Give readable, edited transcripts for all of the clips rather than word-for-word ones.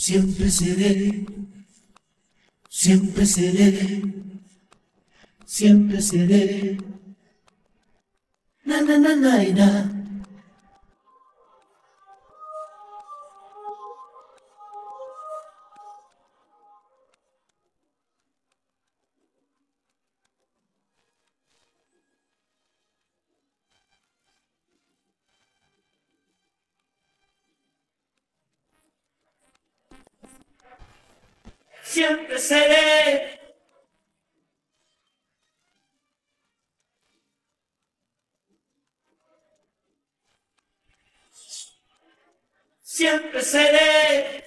Siempre seré, siempre seré, siempre seré. Na na na na na. Siempre seré. Siempre seré.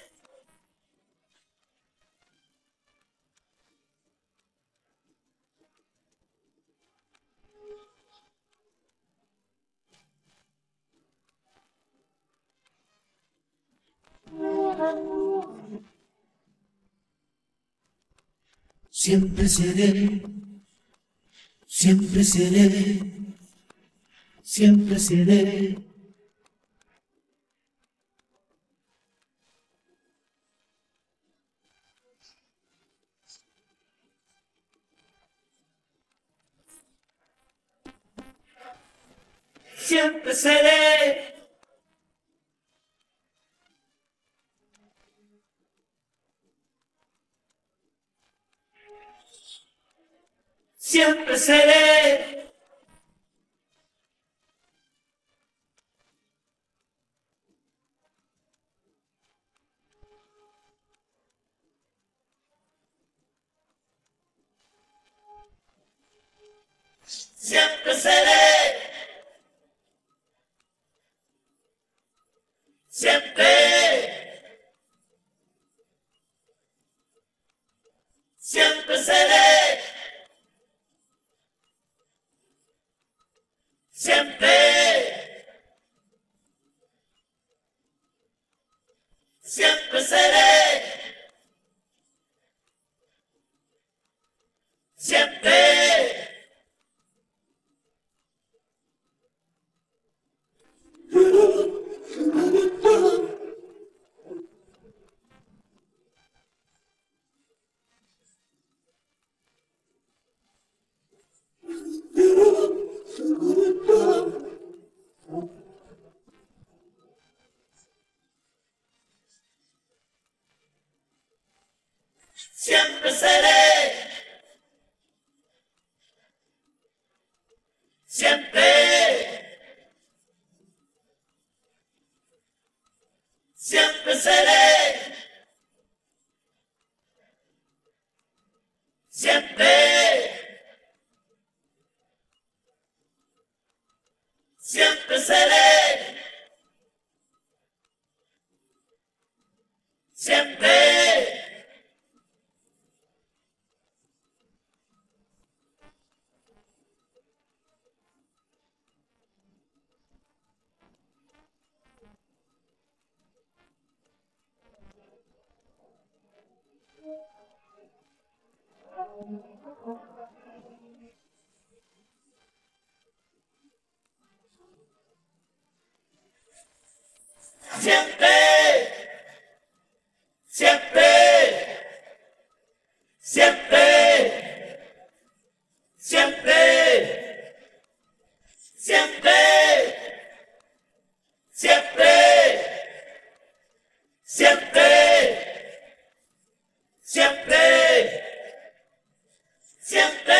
Siempre seré, siempre seré, siempre seré. Siempre seré. Siempre seré. Siempre seré. Siempre. Siempre seré. Siempre. Siempre seré. Siempre. Siempre seré. Siempre. Siempre seré. Siempre. Siempre seré. Siempre. Siempre. Siempre. Siempre. Siempre. Siempre. Siempre. Siempre. Siempre. Siempre.